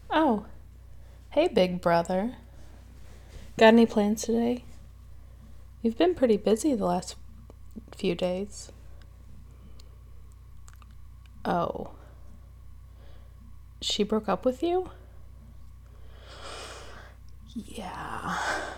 Oh, hey, big brother. Got any plans today? You've been pretty busy the last few days. Oh, she broke up with you? Yeah.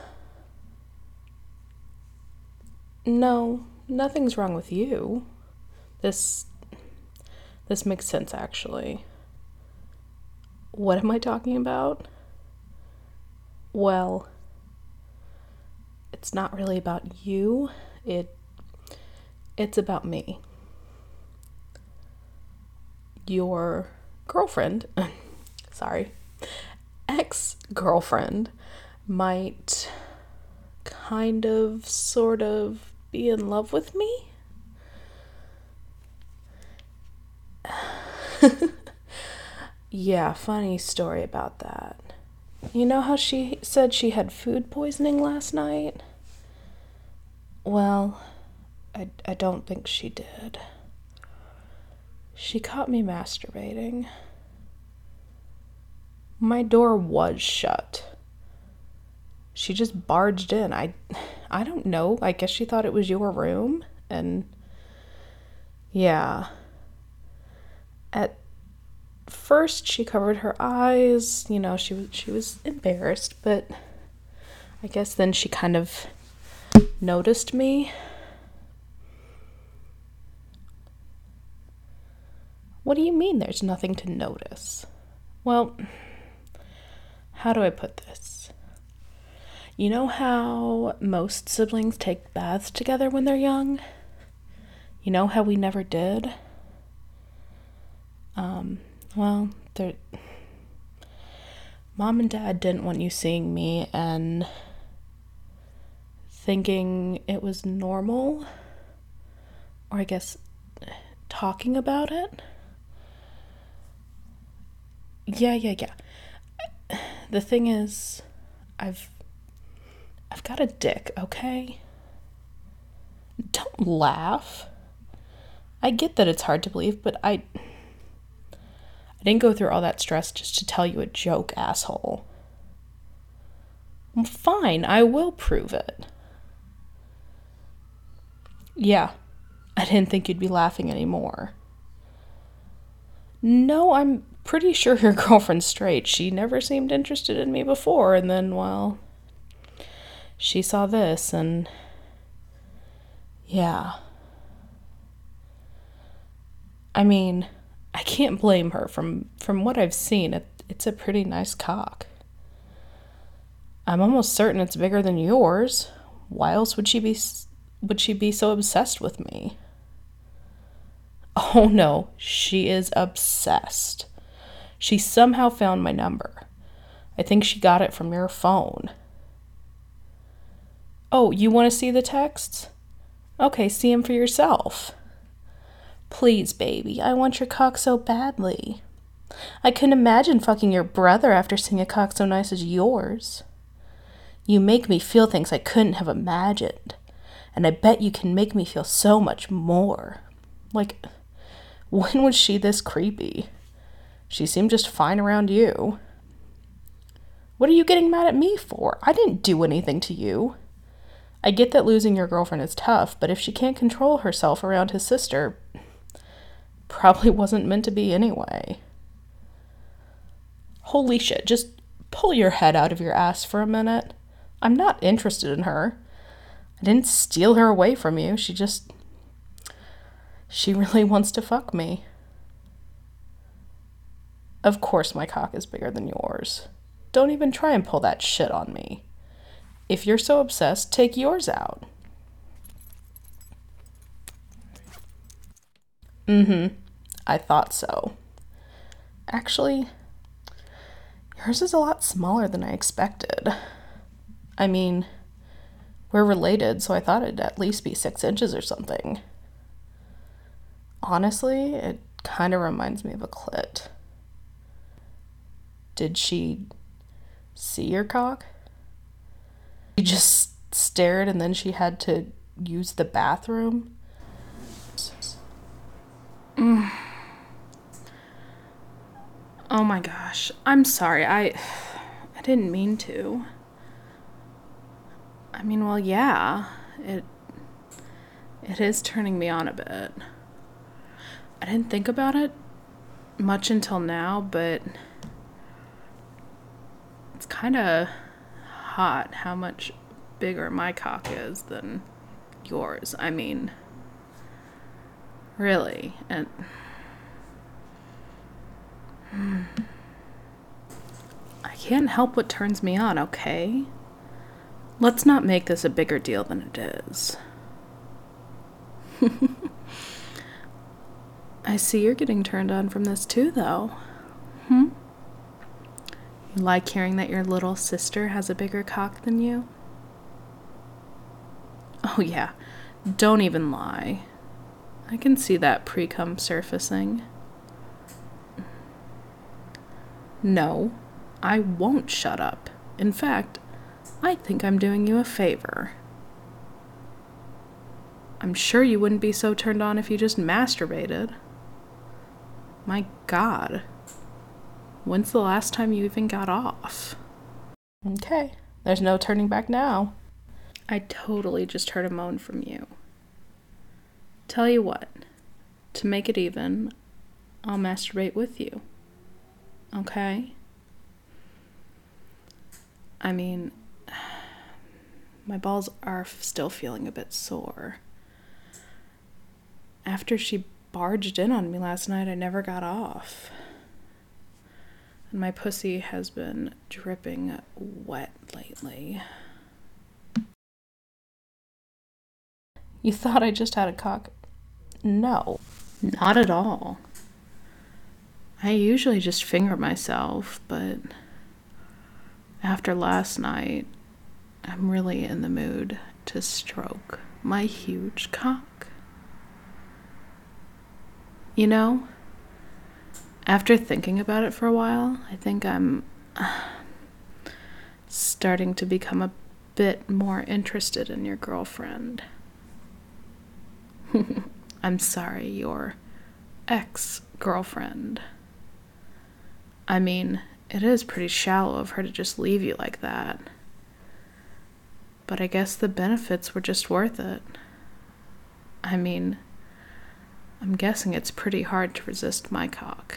No, nothing's wrong with you. This this makes sense actually. What am I talking about? Well, it's not really about you. It's about me. Your girlfriend, sorry, ex-girlfriend might kind of sort of be in love with me. Yeah, funny story about that. You know how she said she had food poisoning last night? Well, I don't think she did. She caught me masturbating. My door was shut. She just barged in. I don't know. I guess she thought it was your room. And yeah. At first she covered her eyes. You know, she was embarrassed, but I guess then she kind of noticed me. What do you mean there's nothing to notice? Well, how do I put this? You know how most siblings take baths together when they're young? You know how we never did? Well, Mom and Dad didn't want you seeing me and thinking it was normal, or I guess talking about it. Yeah. The thing is, I've got a dick, okay? Don't laugh. I get that it's hard to believe, but I didn't go through all that stress just to tell you a joke, asshole. Well, fine, I will prove it. Yeah, I didn't think you'd be laughing anymore. No, I'm pretty sure your girlfriend's straight. She never seemed interested in me before, and then, well, she saw this, and yeah. I mean, I can't blame her. From what I've seen, it's a pretty nice cock. I'm almost certain it's bigger than yours. Why else would she be so obsessed with me? Oh no, she is obsessed. She somehow found my number. I think she got it from your phone. Oh, you want to see the texts? Okay, see them for yourself. Please, baby, I want your cock so badly. I couldn't imagine fucking your brother after seeing a cock so nice as yours. You make me feel things I couldn't have imagined, and I bet you can make me feel so much more. Like, when was she this creepy? She seemed just fine around you. What are you getting mad at me for? I didn't do anything to you. I get that losing your girlfriend is tough, but if she can't control herself around his sister, probably wasn't meant to be anyway. Holy shit, just pull your head out of your ass for a minute. I'm not interested in her. I didn't steal her away from you. She really wants to fuck me. Of course my cock is bigger than yours. Don't even try and pull that shit on me. If you're so obsessed, take yours out. I thought so. Actually, yours is a lot smaller than I expected. I mean, we're related, so I thought it'd at least be 6 inches or something. Honestly, it kind of reminds me of a clit. Did she see your cock? She just stared and then she had to use the bathroom? Oh my gosh. I'm sorry. I didn't mean to. I mean, well, yeah. It is turning me on a bit. I didn't think about it much until now, but it's kind of hot how much bigger my cock is than yours. I mean, really. And I can't help what turns me on, okay? Let's not make this a bigger deal than it is. I see you're getting turned on from this too, though. You like hearing that your little sister has a bigger cock than you? Oh yeah, don't even lie. I can see that pre-cum surfacing. No, I won't shut up. In fact, I think I'm doing you a favor. I'm sure you wouldn't be so turned on if you just masturbated. My God. When's the last time you even got off? Okay, there's no turning back now. I totally just heard a moan from you. Tell you what, to make it even, I'll masturbate with you. Okay? I mean, my balls are still feeling a bit sore. After she barged in on me last night, I never got off. And my pussy has been dripping wet lately. You thought I just had a cock? No, not at all. I usually just finger myself, but after last night, I'm really in the mood to stroke my huge cock. You know, after thinking about it for a while, I think I'm starting to become a bit more interested in your girlfriend. I'm sorry, your ex-girlfriend. I mean, it is pretty shallow of her to just leave you like that. But I guess the benefits were just worth it. I mean, I'm guessing it's pretty hard to resist my cock.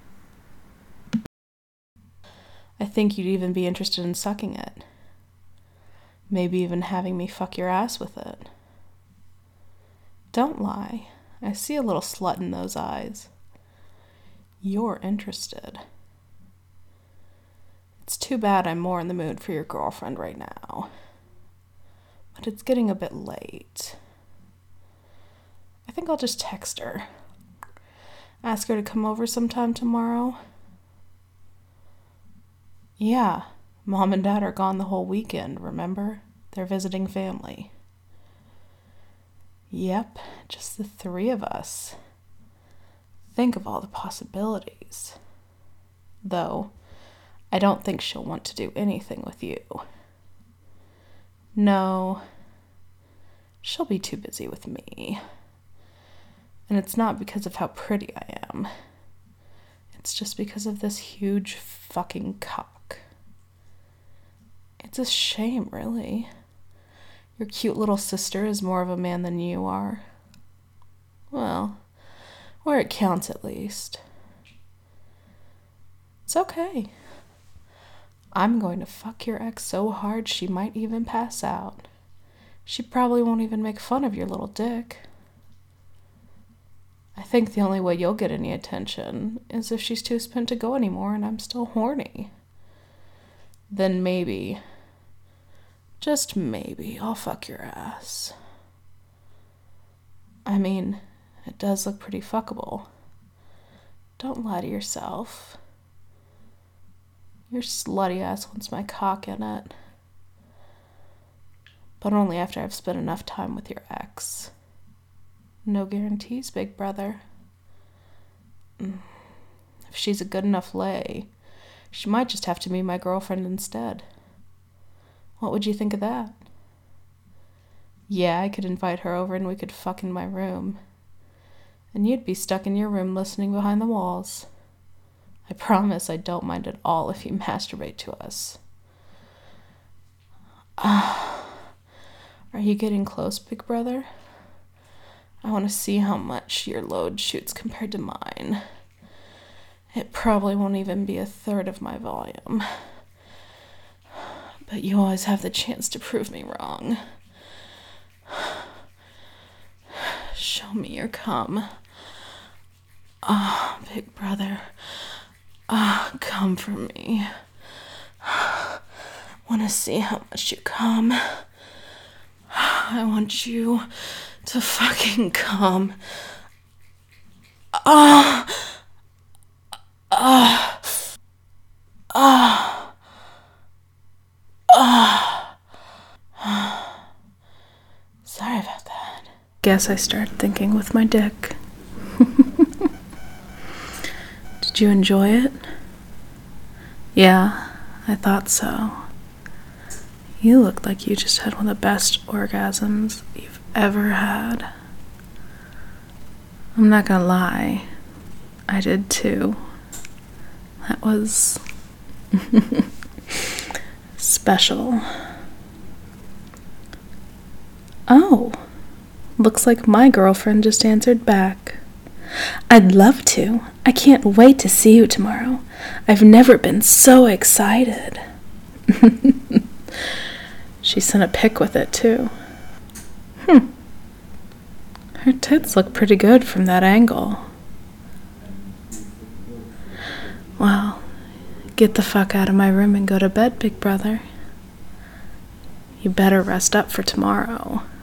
I think you'd even be interested in sucking it. Maybe even having me fuck your ass with it. Don't lie. I see a little slut in those eyes. You're interested. It's too bad I'm more in the mood for your girlfriend right now. But it's getting a bit late. I think I'll just text her. Ask her to come over sometime tomorrow. Yeah, Mom and Dad are gone the whole weekend, remember? They're visiting family. Yep, just the three of us. Think of all the possibilities. Though, I don't think she'll want to do anything with you. No, she'll be too busy with me. And it's not because of how pretty I am. It's just because of this huge fucking cock. It's a shame, really. Your cute little sister is more of a man than you are. Well, where it counts at least. It's okay. I'm going to fuck your ex so hard she might even pass out. She probably won't even make fun of your little dick. I think the only way you'll get any attention is if she's too spent to go anymore and I'm still horny. Then maybe, just maybe, I'll fuck your ass. I mean, it does look pretty fuckable. Don't lie to yourself. Your slutty ass wants my cock in it. But only after I've spent enough time with your ex. No guarantees, big brother. If she's a good enough lay, she might just have to be my girlfriend instead. What would you think of that? Yeah, I could invite her over and we could fuck in my room. And you'd be stuck in your room listening behind the walls. I promise I don't mind at all if you masturbate to us. Are you getting close, big brother? I want to see how much your load shoots compared to mine. It probably won't even be a third of my volume. But you always have the chance to prove me wrong. Show me your cum. Ah, big brother. Ah, come for me. Want to see how much you come. I want you to fucking come. Ah. Ah. Ah. Ah. Sorry about that. Guess I started thinking with my dick. Did you enjoy it? Yeah, I thought so. You looked like you just had one of the best orgasms you've ever had. I'm not gonna lie, I did too. That was special. Oh, looks like my girlfriend just answered back. I'd love to. I can't wait to see you tomorrow. I've never been so excited. She sent a pic with it, too. Her tits look pretty good from that angle. Well, get the fuck out of my room and go to bed, big brother. You better rest up for tomorrow.